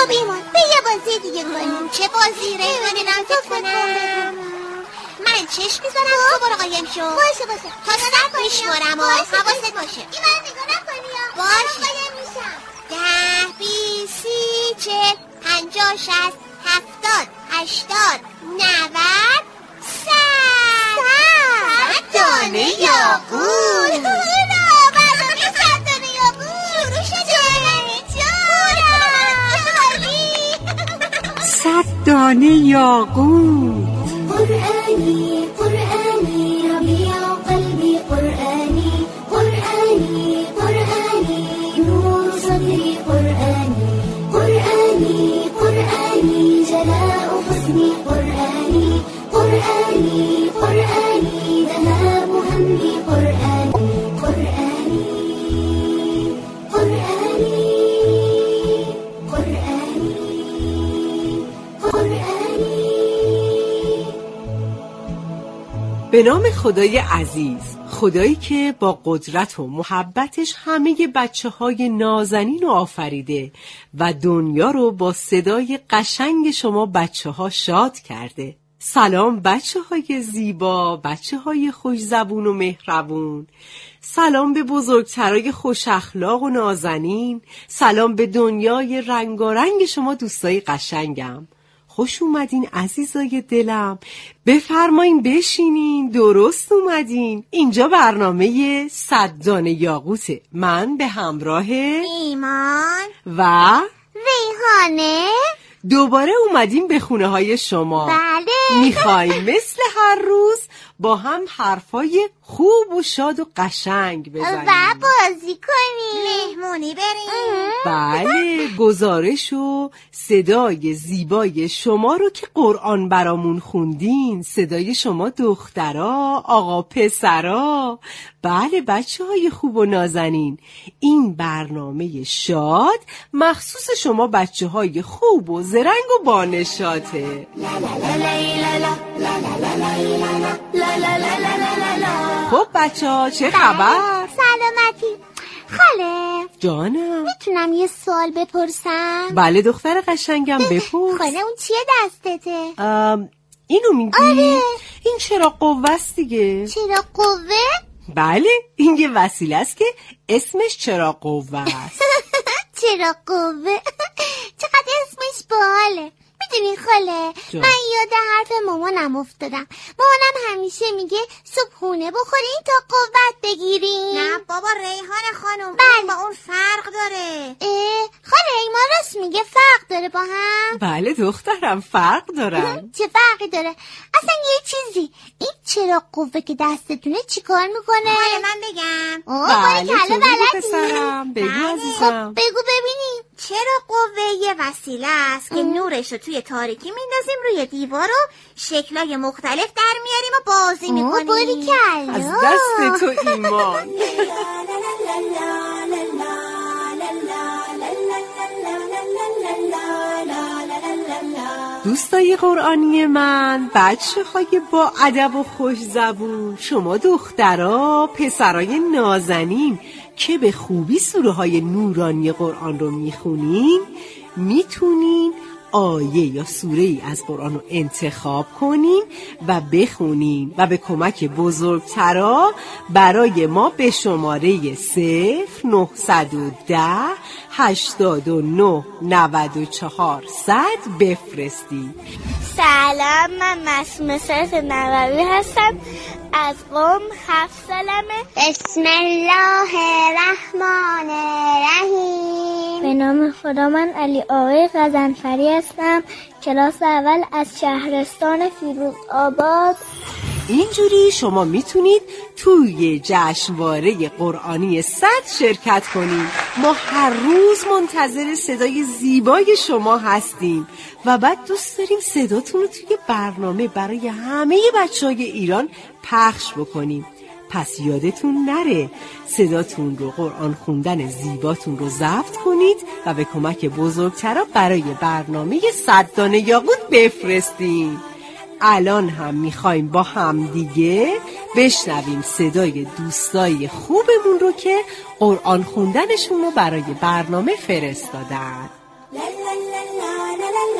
خب ایمان به یه بازی دیگه کنیم. چه بازی؟ ریحانه تو کنم. من چشم میزنم تو برو قایم شو. باشه تا سب میشمارم و حواست باشه. ایمان نگاه نکنی یا باشه قایم میشم. 10 20 30 40 50 60 70 80 90 100 دانه یاقوت. برنامه 100 دانه یاقوت شروع شده. 100 دانه یاقوت. قرآني قرآني ربيع قلبي قرآني قرآني قرآني نور صدري قرآني قرآني قرآني جلاء حزني قرآني قرآني قرآني ذهاب همي قرآني قرآني قرآني قرآني قرآني. به نام خدای عزیز، خدایی که با قدرت و محبتش همه بچه‌های نازنین رو آفریده و دنیا رو با صدای قشنگ شما بچه‌ها شاد کرده. سلام بچه‌های زیبا، بچه‌های خوش زبون و مهربون. سلام به بزرگترای خوش اخلاق و نازنین. سلام به دنیای رنگارنگ شما دوستای قشنگم. خوش اومدین عزیزای دلم. بفرمایین بشینین. درست اومدین. اینجا برنامه 100 دانه یاقوته. من به همراه ایمان و ریحانه دوباره اومدیم به خونه های شما. بله. میخوایم مثل هر روز با هم حرفای خوب و شاد و قشنگ بزنیم و بازی کنیم. مهمونی بریم. بله، گزارش و صدای زیبای شما رو که قرآن برامون خوندین، صدای شما دخترا، آقا پسرا. بله بچه های خوب و نازنین، این برنامه شاد مخصوص شما بچه های خوب و زرنگ و بانشاته. خب بچه ها چه خبر؟ سلامتی. خاله جانم، میتونم یه سوال بپرسم؟ بله دختر قشنگم بپرس. خاله اون چیه دستته؟ اینو میگی؟ آره. این چرا قوه است دیگه. چرا قوه؟ بله، این یه وسیله است که اسمش چرا قوه است. چرا قوه؟ چقدر اسمش باحاله. میدونی خاله جان. من یاد حرف مامانم افتادم. مامانم همیشه میگه صبحونه بخورین تا قوت بگیرین. نه بابا ریحان خانم، بله. با اون فرق داره. خاله ایمان راست میگه فرق داره با هم؟ بله دخترم فرق دارن. چه فرقی داره؟ اصلا یه چیزی، این چرا قوه که دستتونه چی کار میکنه؟ حالا من بگم. بله تو بگو بلدی؟ پسرم، بگو بله. عزیزم. بگو ببینیم. چرا قوه یه وسیله است که نورش رو توی تاریکی میندازیم روی دیوار و شکلای مختلف در میاریم و بازی میکنیم. باریکلا. از دست تو ایمان. دوستای قرآنی من، بچه های با ادب و خوش زبون، شما دخترها، پسرای نازنین که به خوبی سوره های نورانی قرآن رو میخونین، میتونین آیه یا سوره ای از قرآن رو انتخاب کنین و بخونین و به کمک بزرگترا برای ما به شماره 0910 89 94 100 بفرستید. سلام، من معصومه سرت نووی هستم، از قم 7 سالمه. بسم الله الرحمن الرحیم. به نام خدا. من علی آقای غضنفری هستم، کلاس اول از شهرستان فیروز آباد. اینجوری شما میتونید توی جشنواره قرآنی 100 شرکت کنید. ما هر روز منتظر صدای زیبای شما هستیم و بعد دوست داریم صداتون رو توی برنامه برای همه بچه‌های ایران پخش بکنیم. پس یادتون نره صداتون رو، قرآن خوندن زیباتون رو ضبط کنید و به کمک بزرگترا برای برنامه 100 دانه یاقوت بفرستین. الان هم میخوایم با هم دیگه بشنویم صدای دوستای خوبمون رو که قرآن خوندنشون رو برای برنامه فرستادن.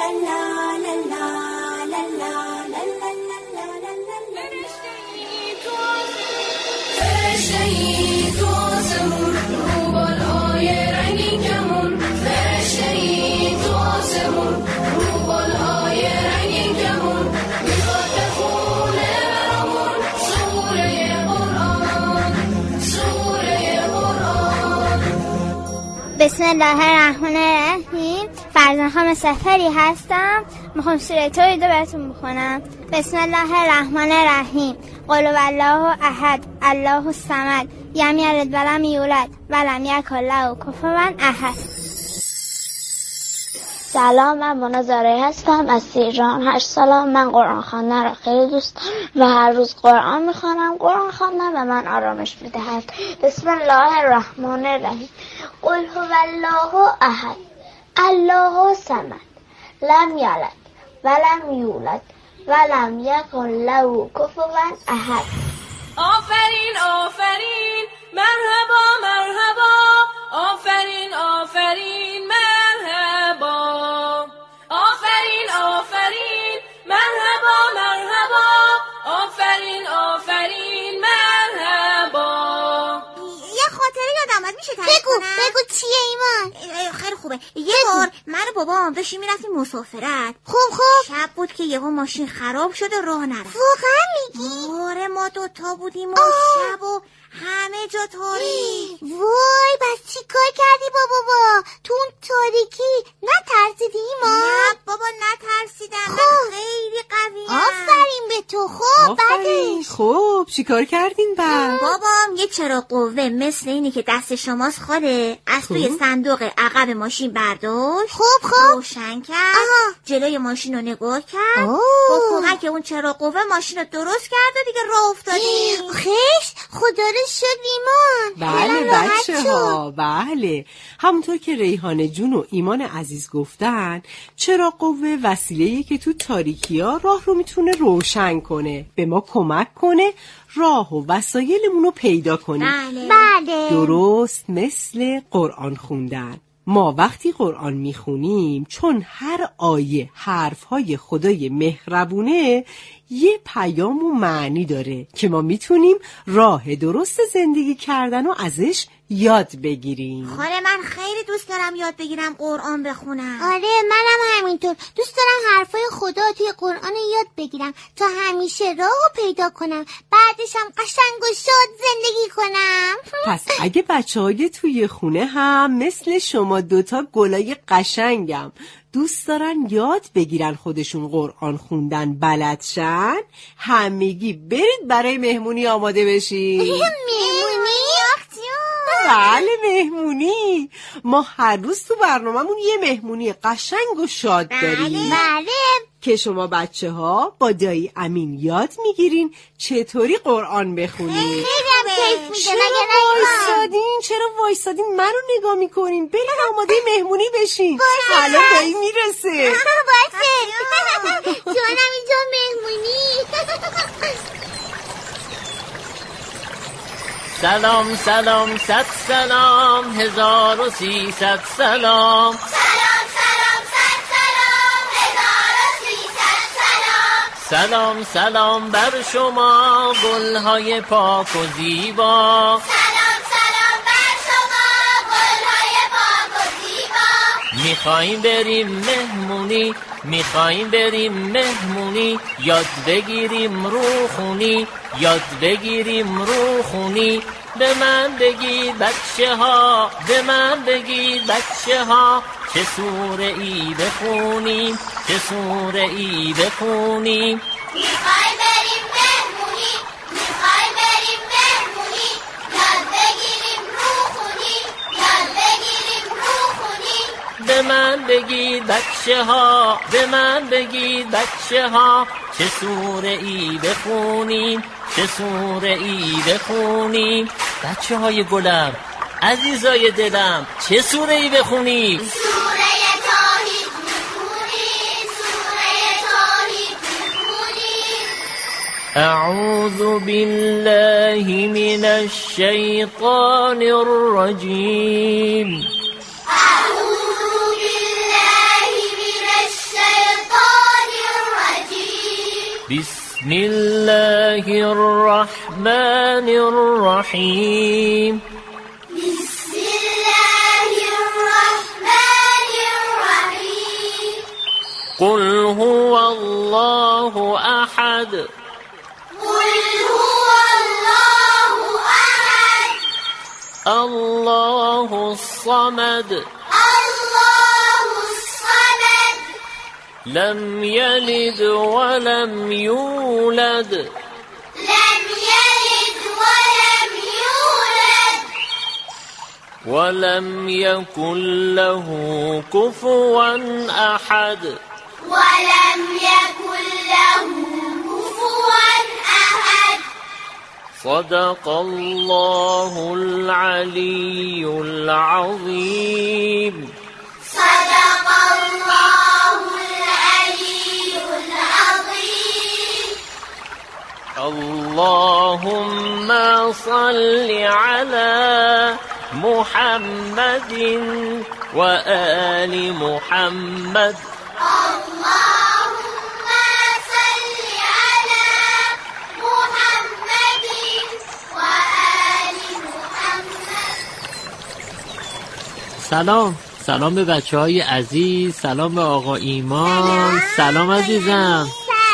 بسم الله الرحمن الرحیم. فرزان خانم سفری هستم. میخوام سوره توحید رو براتون بخونم. بسم الله الرحمن الرحیم. قل هو الله احد الله الصمد لم یلد ولم یولد ولم یکن له کفوا احد. سلام، من مونا زارعی هستم از ایران. 8 سالم. من قرآن خواندن را خیلی دوست دارم و هر روز قرآن میخوانم. قرآن خواندن به من آرامش میدهد. بسم الله الرحمن الرحیم. قل هو الله احد الله الصمد لم یلد ولم یولد ولم یکن له کفوا احد. آفرین آفرین مرحبا مرحبا آفرین آفرین مرحبا آفرین آفرین مرحبا مرحبا آفرین آفرین مرحبا. یه خاطره یادم اومد، میشه تعریف کنم؟ بگو چیه ایمان؟ خیلی خوبه. یه بار من و بابام داشتیم میرفتیم مسافرت. خب شب بود که یهو ماشین خراب شد و راه نرفت. واقعا میگی؟ آره، ما دوتا بودیم و شب و همه جا تاریک. وای، بس چی کار کردی بابا؟ تو اون تاریکی نترسیدی ایمان؟ نه بابا نترسیدم. من خیلی قویم. آفرین به تو. خب بعدش؟ خب چیکار کردین بعد؟ بابام یه چراغ قوه مثل اینی که دست شماست خاله از توی صندوق عقب ماشین برداشت. خب روشن کرد. جلوی ماشین رو نگاه کرد. با کمک اون چراغ قوه ماشین رو درست کرد و دیگه راه افتادیم. خیش خدا رو شکر ایمان. بله بچه‌ها، بله. همونطور که ریحانه جون و ایمان عزیز گفتن، چراغ قوه وسیله‌ایه که تو تاریکی‌ها راه رو میتونه روشن کنه، به ما کمک کنه راه و وسایلمون رو پیدا کنیم. بله. درست مثل قرآن خوندن. ما وقتی قرآن میخونیم، چون هر آیه حرفهای خدای مهربونه، یه پیام و معنی داره که ما میتونیم راه درست زندگی کردن و ازش یاد بگیریم. خاله من خیلی دوست دارم یاد بگیرم قرآن بخونم. آره منم همینطور. دوست دارم حرفای خدا توی قرآن یاد بگیرم تا همیشه راهو پیدا کنم، بعدشم قشنگ و شاد زندگی کنم. پس اگه بچه‌های توی خونه هم مثل شما دوتا گلای قشنگم دوست دارن یاد بگیرن خودشون قرآن خوندن بلد شن، همگی برید برای مهمونی آماده بشین. مهمونی؟ بله مهمونی. ما هر روز تو برنامه‌مون یه مهمونی قشنگ و شاد داریم. بله. که شما بچه‌ها با دایی امین یاد میگیرین چطوری قرآن بخونین. خیلی هم کیف میده. چرا وایسادین منو نگاه میکنین؟ برین آماده مهمونی بشین. الان دایی میرسه. باشه. جانم اینجا مهمونی. سلام سلام صد سلام 1300 سلام. سلام سلام بر شما گلهای پاک و زیبا. سلام سلام بر شما گلهای پاک و زیبا. میخوایم بریم مهمونی یاد بگیریم روخونی به من بگید بچه ها چه سوره ای بخونیم میخوایم بریم مهمونی یاد بگیریم روخونی به من بگید بچه ها چه سوره ای بخونیم بچه های گلم عزیزای دلم چه سوره ای بخونیم؟ سوره توحید میخونیم اعوذ بالله من الشیطان الرجیم. اعوذ بالله من الشیطان بسم الله الرحمن الرحیم. بسم الله الرحمن الرحیم. قل هو الله احد. قل هو الله احد. الله الصمد. الله الصمد. لم يلد ولم يولد. لم يلد ولم يولد. ولم يكن له كفوا أحد. ولم يكن له كفوا أحد. صدق الله العلي العظيم. صدق الله العلي العظيم. اللهم صل على محمد وآل محمد. اللهم صل على محمد وآل محمد. سلام به بچه‌های عزیز، سلام به آقا ایمان. سلام عزیزم.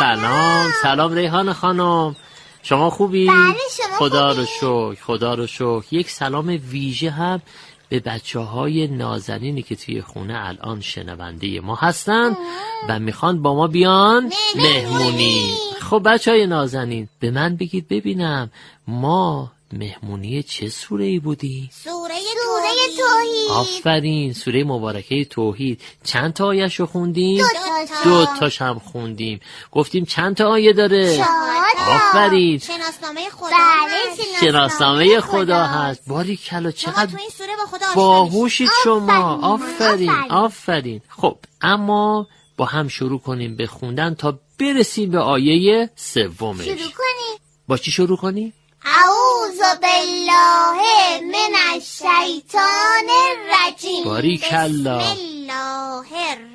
سلام ریحان خانم، شما خوبی؟ بله، شما خدا رو شکر. یک سلام ویژه هم به بچه‌های نازنینی که توی خونه الان شنونده ما هستن و میخوان با ما بیان مهمونی. خب بچه‌های نازنین، به من بگید ببینم ما مهمونی چه سوره‌ای بودی؟ سوره توحید. آفرین، سوره مبارکه توحید. چند تا آیه‌ش رو خوندیم؟ 2 تاش هم خوندیم. گفتیم چند تا آیه داره؟ 4 آفرین، شناسنامه خدا. بله، شناسنامه خدا هست. باریکلا، شما چقدر تو این سوره با خدا آشنا باهوشید میشید. شما. آفرین. آفرین. خب اما با هم شروع کنیم به خوندن تا برسیم به آیه سومش. شروع کنی. با چی شروع کنیم؟ اعوذ بالله من الشیطان الرجیم. باریکلا، بسم الله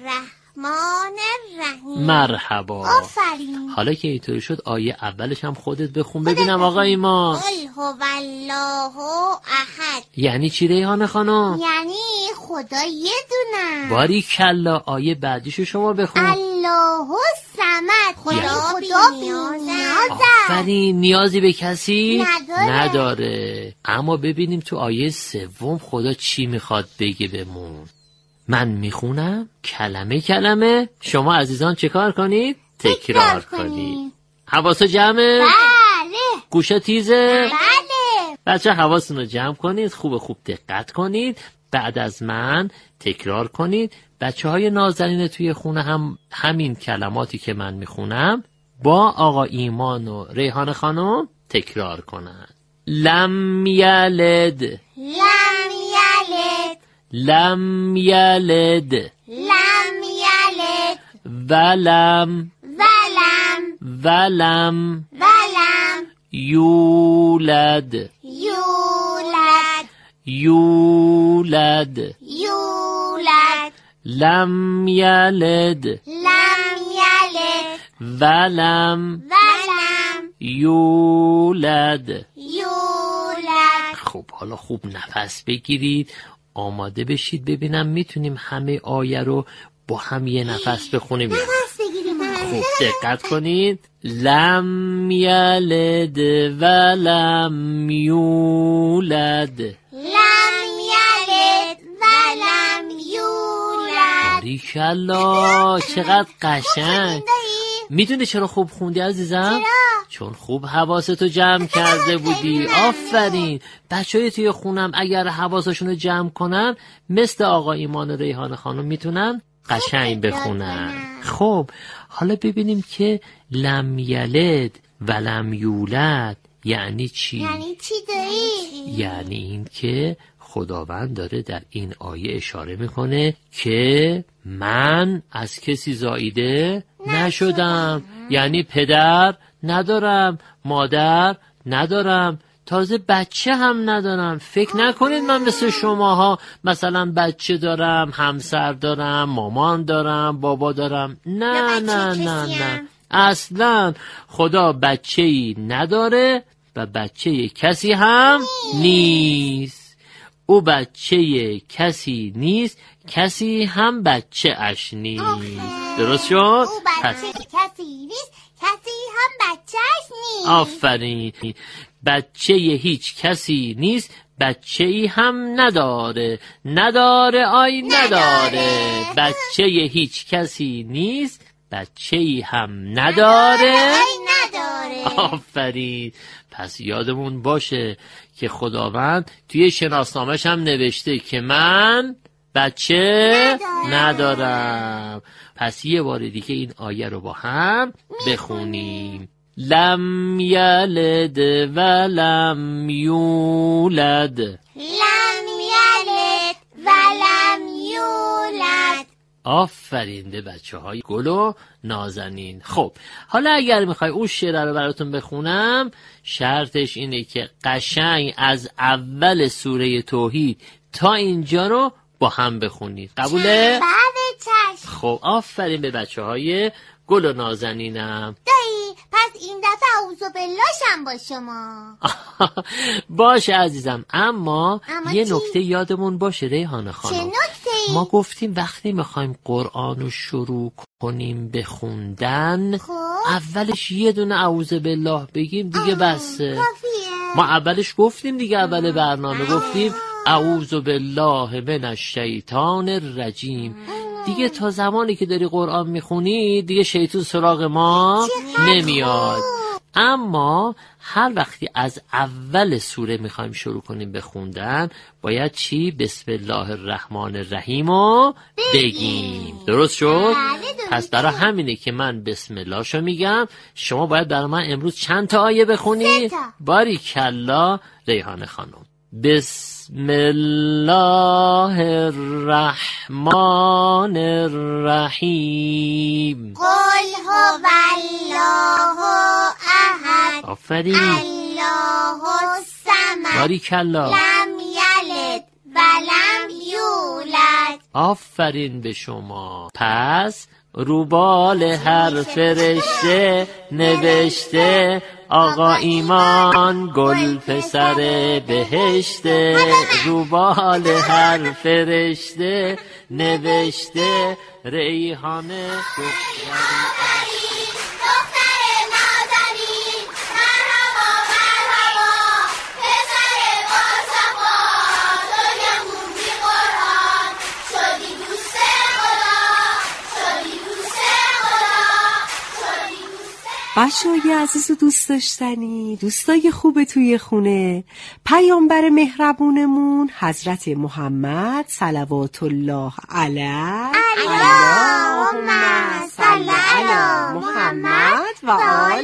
الرحمن الرحیم. مرحبا. آفرین. حالا که اینطوری شد آیه اولش هم خودت بخون ببینم آقا ایمان. قل هو الله احد. یعنی چی ریحان خانم؟ یعنی خدا یه دونه. باریکلا، آیه بعدیشو شما بخون. الله الصمد. یعنی خدا بی‌نیازه. آفرین، نیازی به کسی نداره. اما ببینیم تو آیه سوم خدا چی میخواد بگه بهمون. من میخونم کلمه شما عزیزان چه کار کنید؟ تکرار کنید. حواس جمعه؟ بله. گوشه تیزه؟ بله. بچه حواستون رو جمع کنید، خوب دقت کنید. بعد از من تکرار کنید. بچه های نازنین توی خونه هم همین کلماتی که من میخونم با آقا ایمان و ریحان خانم تکرار کنن. لم یلد. لم یلد. لم یلد. لم یلد. ولم. ولم. ولم. ولم. یولد. یولد. یولد. یولد. لم یلد. لم یلد. ولم. ولم. یولد. یولد. خب حالا خوب نفس بگیرید، آماده بشید ببینم میتونیم همه آیه رو با هم یه نفس بخونیم. نفس بگیریم. خوب دقت کنید. لم یلد ولم یولد. لم یلد. ولم یولد. باریکلا، چقدر قشنگ. میدونی چرا خوب خوندی عزیزم؟ چون خوب حواستو جمع کرده بودی. آفرین. بچه‌های توی خونم اگر حواسشون رو جمع کنن مثل آقا ایمان و ریحان خانم میتونن قشنگ بخونن. خب حالا ببینیم که لم یلد ولم یولد یعنی چی؟ یعنی چی داری؟ یعنی این که خداوند داره در این آیه اشاره میکنه که من از کسی زاییده نشدم. یعنی پدر ندارم، مادر ندارم، تازه بچه هم ندارم. فکر نکنید من مثل شماها مثلا بچه دارم، همسر دارم، مامان دارم، بابا دارم. نه نه نه نه. اصلا خدا بچه‌ای نداره و بچه کسی هم نیست. او بچه کسی نیست، کسی هم بچه اش نیست. درست شد؟ او بچه کسی نیست، کسی هم بچهش نیست. آفرین. بچه هیچ کسی نیست، بچه ای هم نداره. بچه هیچ کسی نیست، بچه ای هم نداره. آفرین. پس یادمون باشه که خداوند توی شناسنامه‌ش هم نوشته که من بچه ندارم. پس یه بار دیگه این آیه رو با هم بخونیم. لم یلد و لم یولد. لم یلد و لم یولد. آفرین به بچه های گل و نازنین. خب حالا اگر میخوای اون شعر رو براتون بخونم، شرطش اینه که قشنگ از اول سوره توحید تا اینجا رو با هم بخونید. قبوله؟ بله چشم. خب آفرین به بچه های گل و نازنینم. دایی پس این دفعه اعوذ بالله‌شم با شما. باشه عزیزم، اما یه چی؟ نکته یادمون باشه ریحانه خانم. چه نکته‌ای؟ ما گفتیم وقتی میخوایم قرآن رو شروع کنیم به خوندن، اولش یه دونه اعوذ بالله بگیم دیگه بسه. کافیه. ما اولش گفتیم دیگه، اول برنامه گفتیم اعوذ بالله من الشیطان الرجیم. دیگه تا زمانی که داری قرآن میخونی دیگه شیطان سراغ ما نمیاد. اما هر وقتی از اول سوره میخوایم شروع کنیم به خوندن، باید چی؟ بسم الله الرحمن الرحیم رو بگیم. درست شد؟ پس برای همینه که من بسم الله شو میگم، شما باید برای من امروز چند تا آیه بخونی؟ باریکلا ریحانه خانم. بسم الله الرحمن الرحیم. قل هو الله احد. آفرین. الله الصمد. باریکلا. لم یلد و لم یولد. آفرین به شما. پس روبال هر فرشته نوشته آقا ایمان گل پسر بهشته. روبال هر فرشته نوشته ریحانه بچه‌های عزیز و دوست داشتنی، دوستای خوب توی خونه، پیامبر مهربونمون حضرت محمد صلوات الله علیه، اللهم صل علی محمد و آل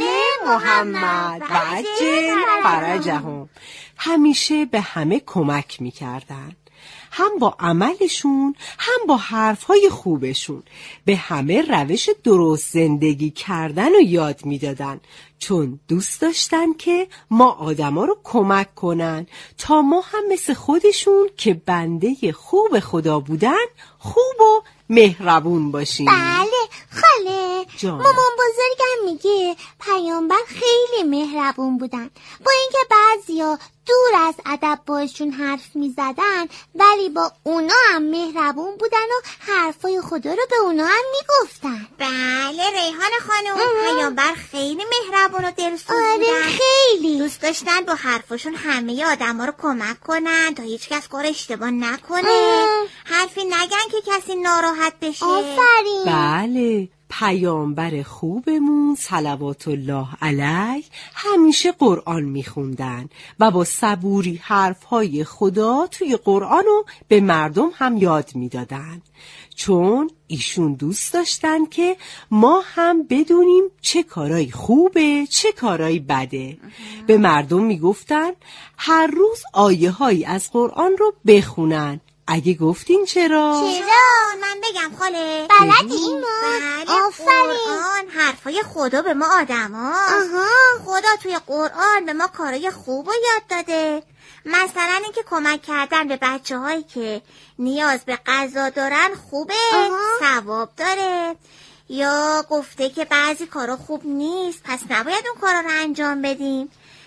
محمد و عجل فرجهم، همیشه به همه کمک می‌کردن. هم با عملشون هم با حرفهای خوبشون به همه روش درست زندگی کردن و یاد میدادن، چون دوست داشتن که ما آدما رو کمک کنن تا ما هم مثل خودشون که بنده خوب خدا بودن خوب و مهربون باشیم. بله خاله، مامان بزرگم میگه پیامبر خیلی مهربون بودن، با اینکه بعضیا دور از ادب باشون حرف میزدن ولی با اونا هم مهربون بودن و حرفای خدا رو به اونا هم میگفتن. بله ریحان خانم، پیامبر خیلی مهربون و دلسوز بودن. خیلی دوست داشتن با حرفشون همه آدما رو کمک کنن تا هیچ کس کار اشتباه نکنه، حرفی نگن که کسی ناراحت بشه. آفرین. بله، پیامبر خوبمون صلوات الله علیه همیشه قرآن میخوندن و با صبوری حرفهای خدا توی قرآن رو به مردم هم یاد میدادن، چون ایشون دوست داشتن که ما هم بدونیم چه کارای خوبه چه کارای بده. به مردم میگفتن هر روز آیه هایی از قرآن رو بخونن. اگه گفتین چرا؟ من بگم خاله؟ بلدی ایمان؟ بله، قرآن حرفای خدا به ما آدم ها. خدا توی قرآن به ما کارای خوب رو یاد داده، مثلا اینکه کمک کردن به بچه هایی که نیاز به غذا دارن خوبه، ثواب داره. یا گفته که بعضی کارا خوب نیست پس نباید اون کارا رو انجام بدیم.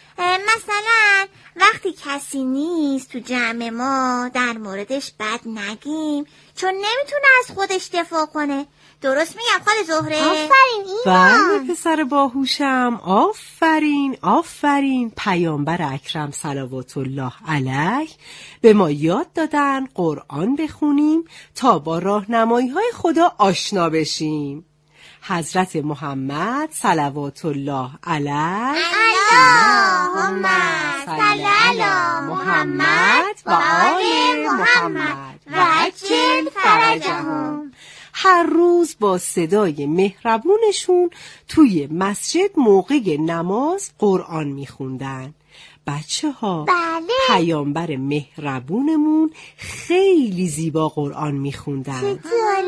مثلا وقتی کسی نیست تو جمع ما در موردش بد نگیم چون نمیتونه از خودش دفاع کنه. درست میگم خاله زهره؟ آفرین ایمان. بله پسر باهوشم، آفرین آفرین. پیامبر اکرم صلوات الله علیه به ما یاد دادن قرآن بخونیم تا با راهنمایی‌های خدا آشنا بشیم. حضرت محمد صلوات الله علیه اللهم صل علی محمد و آل محمد و عجل فرجهم. هر روز با صدای مهربونشون توی مسجد موقع نماز قرآن میخوندن. بچه ها بله. پیامبر مهربونمون خیلی زیبا قرآن میخوندن.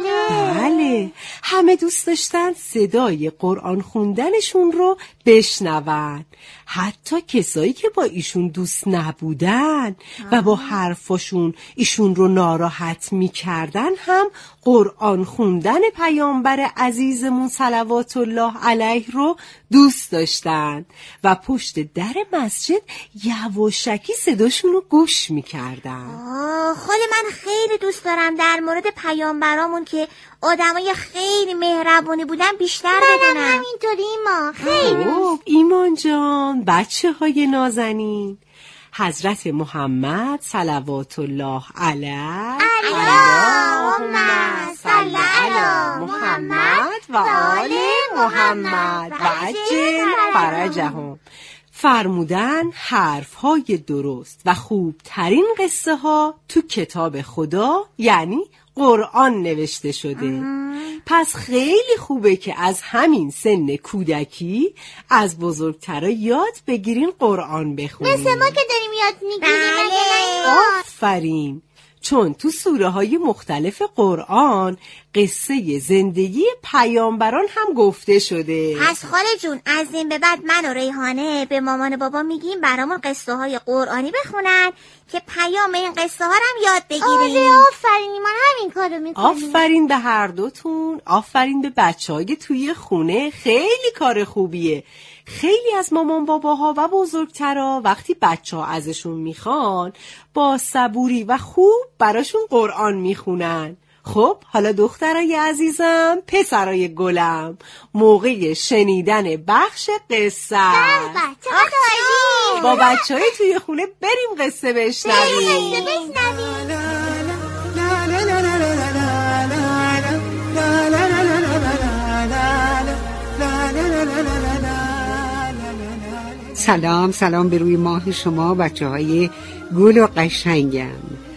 بله همه دوست داشتن صدای قرآن خوندنشون رو بشنون. حتی کسایی که با ایشون دوست نبودن و با حرفاشون ایشون رو ناراحت میکردن هم قرآن خوندن پیامبر عزیزمون صلوات الله علیه رو دوست داشتن و پشت در مسجد یواشکی صداشون رو گوش میکردن. خاله من خیلی دوست دارم در مورد پیامبرامون که آدمای خیلی مهربونی بودن بیشتر بدونم. همینطوری ایمان. خیلی ایمان جان، بچه های نازنین، حضرت محمد صلوات الله علیه اللهم صل علی محمد و آل محمد و عجل فرجهم فرمودن حرفهای درست و خوبترین قصه ها تو کتاب خدا یعنی قرآن نوشته شده. پس خیلی خوبه که از همین سن کودکی از بزرگترا یاد بگیرین قرآن بخونین. مثل ما که داریم یاد میگیریم. آفرین. چون تو سوره های مختلف قرآن قصه زندگی پیامبران هم گفته شده. پس خاله جون از این به بعد من و ریحانه به مامان بابا میگیم برامون قصه های قرآنی بخونن که پیام این قصه ها هم یاد بگیریم. آفرین ایمان همین کارو میکنیم. آفرین به هر دوتون. آفرین به بچه‌های توی خونه. خیلی کار خوبیه. خیلی از مامان باباها و بزرگترا وقتی بچه‌ها ازشون میخوان با صبوری و خوب براشون قرآن میخونن. خب حالا دخترای عزیزم، پسرای گلم، موقع شنیدن بخش قصه. با بچه‌های توی خونه بریم قصه بشنویم. سلام به روی ماه شما بچه های گل و قشنگم.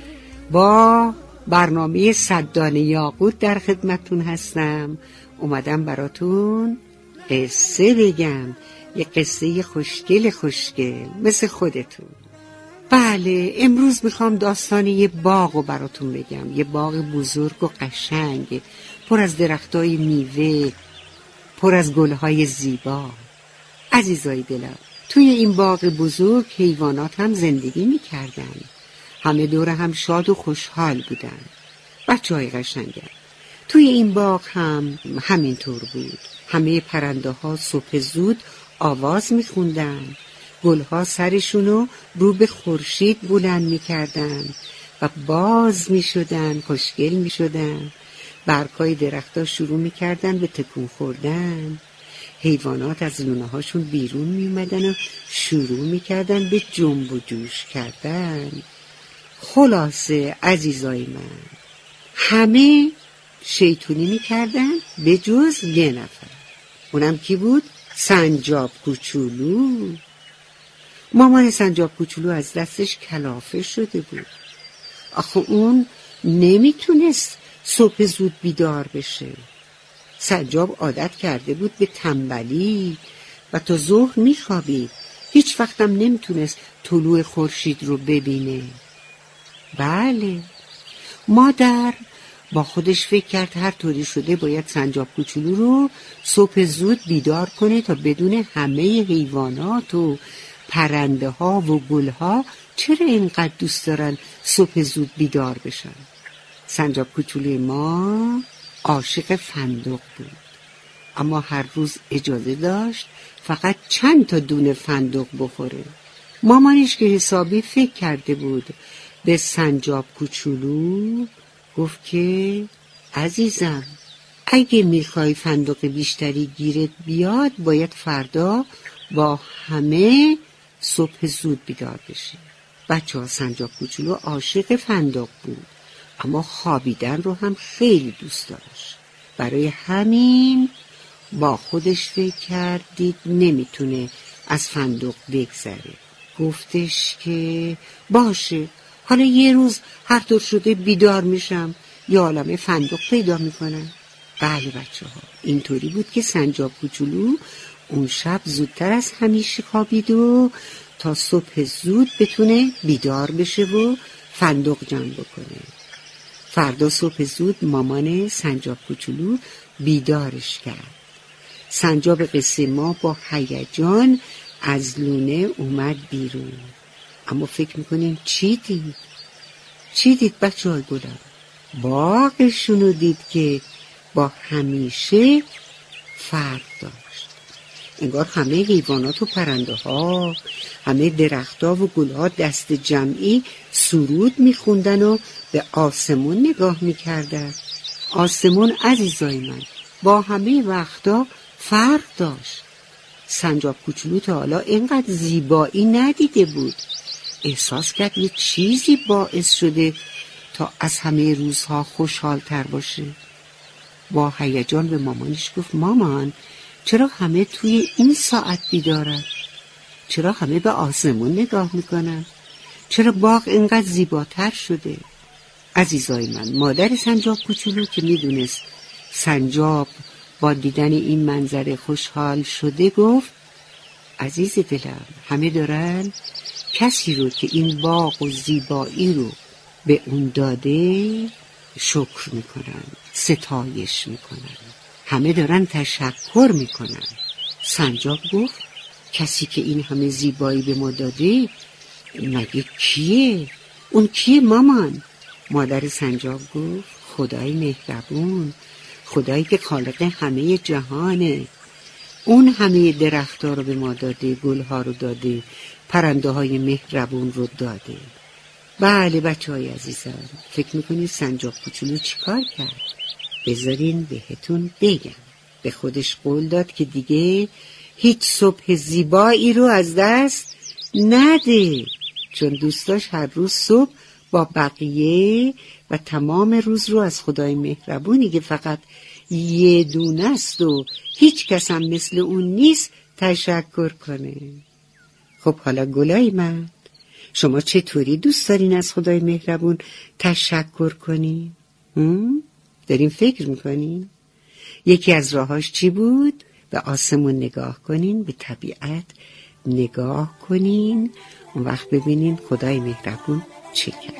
با برنامه 100 دانه یاقوت در خدمتتون هستم. اومدم براتون قصه بگم، یه قصه خوشگل مثل خودتون. بله امروز میخوام داستان یه باغو براتون بگم. یه باغ بزرگ و قشنگ پر از درختای میوه، پر از گلهای زیبا. عزیزای دلم، توی این باغ بزرگ حیوانات هم زندگی میکردن. همه دور هم شاد و خوشحال بودن. بچه‌های قشنگم، توی این باغ هم همینطور بود. همه پرنده ها صبح زود آواز میخوندن. گلها سرشونو رو به خورشید بلند میکردن و باز میشدن، خوشگل میشدن. برگ‌های درخت‌ها شروع میکردن به تکون خوردن. حیوانات از لونه هاشون بیرون می اومدن و شروع می کردن به جنب و جوش کردن. خلاصه عزیزای من، همه شیطونی می کردن به جز یه نفر. اونم کی بود؟ سنجاب کوچولو. مامان سنجاب کوچولو از دستش کلافه شده بود. آخه اون نمیتونست صبح زود بیدار بشه. سنجاب عادت کرده بود به تنبلی و تا ظهر میخوابید. هیچ وقتم نمیتونست طلوع خورشید رو ببینه. بله، مادر با خودش فکر کرد هر طوری شده باید سنجاب کوچولو رو صبح زود بیدار کنه تا بدون همه حیوانات و پرنده ها و گل ها چرا اینقدر دوست دارن صبح زود بیدار بشن. سنجاب کوچولوی ما عاشق فندق بود. اما هر روز اجازه داشت فقط چند تا دونه فندق بخوره. مامانش که حسابی فکر کرده بود به سنجاب کوچولو گفت که عزیزم اگه میخوای فندق بیشتری گیرت بیاد باید فردا با همه صبح زود بیدار بشی. بچه ها سنجاب کوچولو عاشق فندق بود اما خوابیدن رو هم خیلی دوست داشت. برای همین با خودش فکر کرد دید نمیتونه از فندق بگذره. گفتش که باشه حالا یه روز هر طور شده بیدار میشم یه عالمه فندق پیدا میکنم. بله بچه ها اینطوری بود که سنجاب کوچولو اون شب زودتر از همیشه خوابید و تا صبح زود بتونه بیدار بشه و فندق جمع بکنه. فردا صبح زود مامان سنجاب کوچولو بیدارش کرد. سنجاب قصه ما با هیجان از لونه اومد بیرون. اما فکر میکنین چی دید؟ چی دید بچه های گلم؟ باغشونو دید که با همیشه فرق داشت. انگار همه حیوانات و پرنده ها، همه درخت ها و گل ها دست جمعی سرود میخوندن و به آسمون نگاه میکردن. آسمون عزیزای من با همه وقتا فرق داشت. سنجاب کوچولو تا حالا اینقدر زیبایی ندیده بود. احساس کرد یه چیزی باعث شده تا از همه روزها خوشحال‌تر باشه. با هیجان به مامانش گفت مامان چرا همه توی این ساعت بیدارن؟ چرا همه به آسمون نگاه میکنن؟ چرا باغ اینقدر زیباتر شده؟ عزیزای من مادر سنجاب کوچولو که میدونست سنجاب با دیدن این منظره خوشحال شده گفت عزیز دلم همه دارن کسی رو که این باغ و زیبایی رو به اون داده شکر میکنن، ستایش میکنن، همه دارن تشکر میکنن. سنجاب گفت کسی که این همه زیبایی به ما داده مگه کیه؟ اون کیه مامان؟ مادر سنجاب گفت خدای مهربون، خدایی که خالق همه جهانه. اون همه درخت‌ها رو به ما داده، گل‌ها رو داده، پرنده های مهربون رو داده. بله بچه های عزیزم فکر میکنید سنجاب کوچولو چی کار کرد؟ بذارین بهتون بگم. به خودش قول داد که دیگه هیچ صبح زیبایی رو از دست نده، چون دوست داشت هر روز صبح با بقیه و تمام روز رو از خدای مهربونی که فقط یه دونه است و هیچ کس هم مثل اون نیست تشکر کنه. خب حالا گلای من شما چطوری دوست دارین از خدای مهربون تشکر کنین؟ دارین فکر میکنین؟ یکی از راهاش چی بود؟ به آسمون نگاه کنین، به طبیعت نگاه کنین، اون وقت ببینین خدای مهربون چه کرد.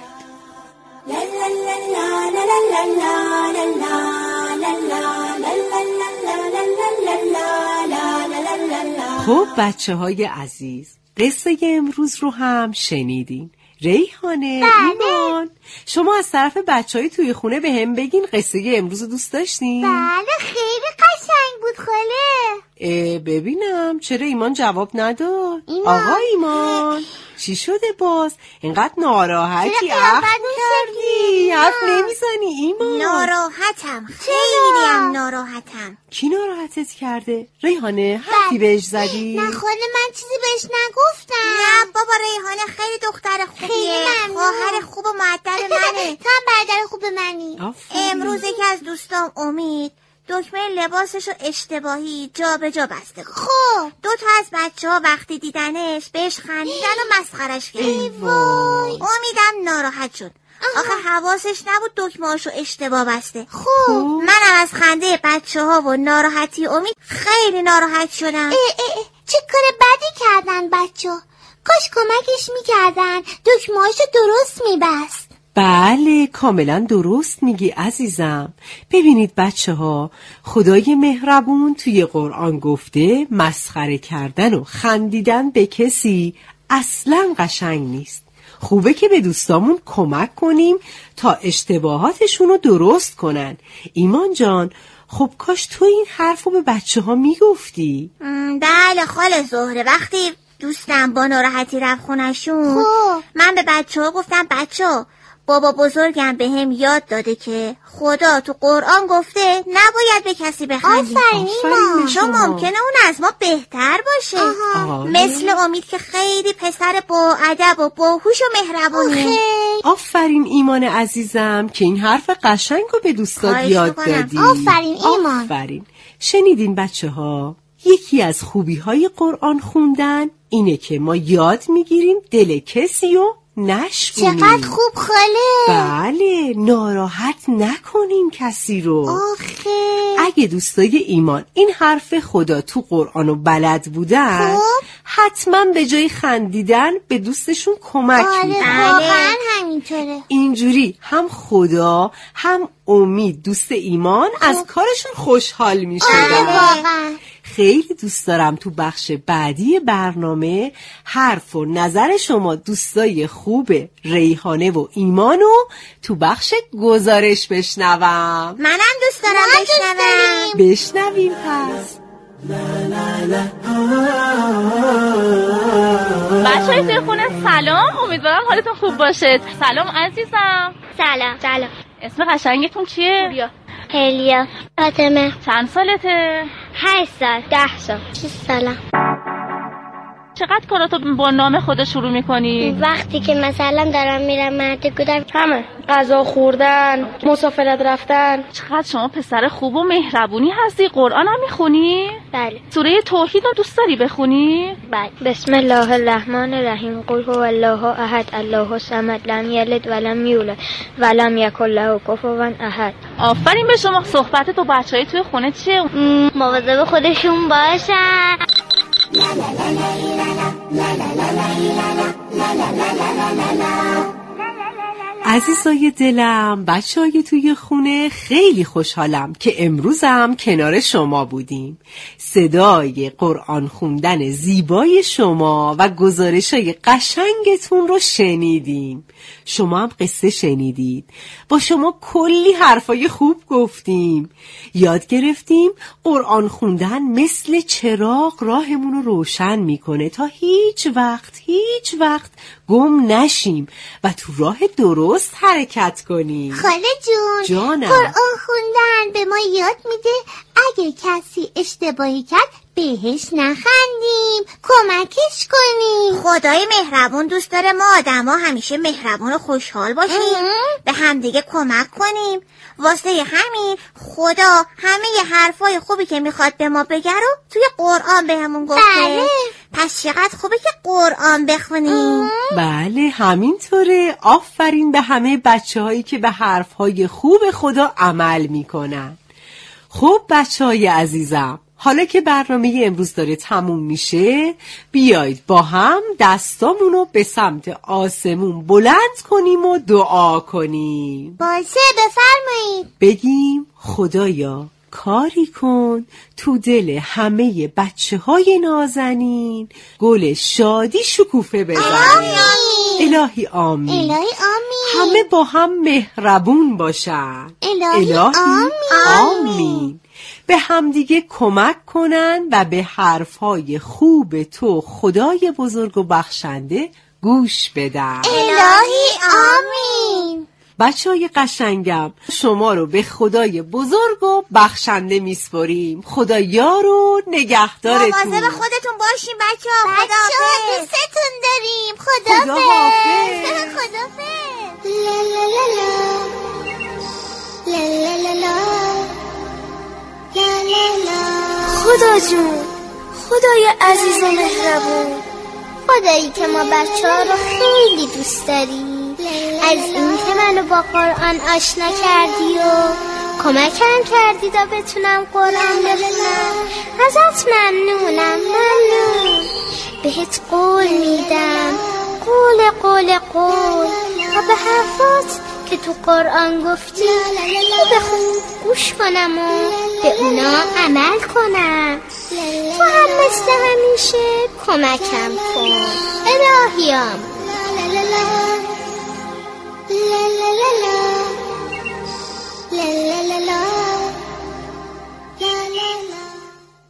خب بچه های عزیز قصه امروز رو هم شنیدین. ریحانه، ایمان شما از طرف بچه‌های توی خونه به هم بگین قصه امروز رو دوست داشتین؟ بله خیلی قشنگ بود خاله. ببینم چرا ایمان جواب نداد؟ آقا ایمان چی شده باز؟ اینقدر ناراحتی حرف کردی؟ حرف نمیزنی ایمان؟ ناراحتم، خیلی هم ناراحتم. کی ناراحتت کرده؟ ریحانه حرفی بهش زدی؟ نه خاله من چیزی بهش نگفتم. نه بابا ریحانه خیلی دختر خوبیه، خواهر خوب و مؤدب منه. تو هم برادر خوب منی. امروز یکی از دوستام امید دکمه لباسشو اشتباهی جا به جا بسته. خب 2 تا از بچه‌ها وقتی دیدنش بهش خندیدن و مسخرش کردن. امیدم ناراحت شد. آخه حواسش نبود دکمه‌اشو اشتباه بسته. خب منم از خنده بچه‌ها و ناراحتی امید خیلی ناراحت شدم. چه کار بدی کردن بچه‌ها؟ کاش کمکش میکردن دکمه‌اشو درست میبست. بله کاملا درست میگی عزیزم. ببینید بچه ها خدای مهربون توی قرآن گفته مسخره کردن و خندیدن به کسی اصلا قشنگ نیست. خوبه که به دوستامون کمک کنیم تا اشتباهاتشون رو درست کنن. ایمان جان، خب کاش تو این حرف رو به بچه ها میگفتی. بله خاله زهره، وقتی دوستم با ناراحتی رفت خونشون من به بچه ها گفتم بچه ها بابا بزرگم به هم یاد داده که خدا تو قرآن گفته نباید به کسی بخندیم. آفرین چون ممکنه اون از ما بهتر باشه. مثل امید که خیلی پسر با ادب و باهوش و مهربونه. آفرین ایمان عزیزم که این حرف قشنگ رو به دوستات یاد دادی. آفرین ایمان. آفرین. شنیدین بچه ها؟ یکی از خوبی های قرآن خوندن اینه که ما یاد میگیریم دل کسی رو نشکنیم. چقدر خوب خاله. بله، ناراحت نکنیم کسی رو. آخه اگه دوستای ایمان این حرف خدا تو قرآنو بلد بودن حتما به جای خندیدن به دوستشون کمک میکنن. واقعا همینطوره. اینجوری هم خدا هم امید دوست ایمان از کارشون خوشحال میشدن. واقعا خیلی دوست دارم تو بخش بعدی برنامه حرف و نظر شما دوستای خوب ریحانه و ایمانو تو بخش گزارش بشنوم. منم دوست دارم بشنویم پس. بچه‌های توی خونه سلام، امیدوارم حالتون خوب باشه. سلام عزیزم. سلام. اسم قشنگتون چیه؟ هلیا. فاطمه. چند سالته؟ 8 سال. 10 سال. 6 سالم. چقدر کاراتو با نام خدا شروع میکنی؟ وقتی که مثلا دارم میرم مهد کودک همه غذا خوردن، مسافرت رفتن. چقدر شما پسر خوب و مهربونی هستی. قرآن هم میخونی؟ بله. سوره توحید رو دوست داری بخونی؟ بله. بسم الله الرحمن الرحیم. قل هو الله احد الله الصمد لم یلد ولم یولد ولم یکن له کفوا احد. آفرین به شما. صحبت تو بچهای توی خونه چیه؟ مواظب خودشون باشن. عزیزای دلم، بچه‌های توی خونه، خیلی خوشحالم که امروزم کنار شما بودیم. صدای قرآن خوندن زیبای شما و گزارش‌های قشنگتون رو شنیدیم. شما هم قصه شنیدید. با شما کلی حرفای خوب گفتیم. یاد گرفتیم قرآن خوندن مثل چراغ راهمون رو روشن میکنه تا هیچ وقت گم نشیم و تو راه درست حرکت کنیم. خاله جانم، قرآن خوندن به ما یاد میده اگه کسی اشتباهی کرد بهش نخندیم، کمکش کنیم. خدای مهربون دوست داره ما آدما همیشه مهربون و خوشحال باشیم، به همدیگه کمک کنیم. واسه همین خدا همه ی حرفای خوبی که میخواد به ما بگه رو توی قرآن بهمون گفته. بله. پس چقدر خوبه که قرآن بخونیم. بله همینطوره. آفرین به همه بچه‌هایی که به حرفهای خوب خدا عمل میکنن. خب بچه‌های عزیزم، حالا که برنامه امروز داره تموم میشه، بیایید با هم دستامونو به سمت آسمون بلند کنیم و دعا کنیم. باشه بفرمایید. بگیم خدایا کاری کن تو دل همه بچه‌های نازنین گل شادی شکوفه بزنه. الهی آمین. همه با هم مهربون باشن. الهی آمین. به همدیگه کمک کنن و به حرفهای خوب تو خدای بزرگ و بخشنده گوش بدن. الهی آمین. بچه‌های قشنگم، شما رو به خدای بزرگ و بخشنده میسپاریم. خدا یار و نگهدارتون. مواظب خودتون باشین بچه‌ها. خداحافظ. دوستتون داریم. خداحافظ. خداحافظ. لا لا لا لا لا لا لا لا لا لا. خدا جون، خدای عزیز و مهربون، خدایی که ما بچه‌ها رو خیلی دوست داری، از این که منو با قرآن آشنا کردی و کمکم کردی تا بتونم قرآن بخونم، ازت ممنونم. بهت قول میدم، قول و به حرفات که تو قرآن گفتی به خوب گوش کنم و به اونا عمل کنم. تو هم مثل همیشه کمکم کن الهیم. لا لا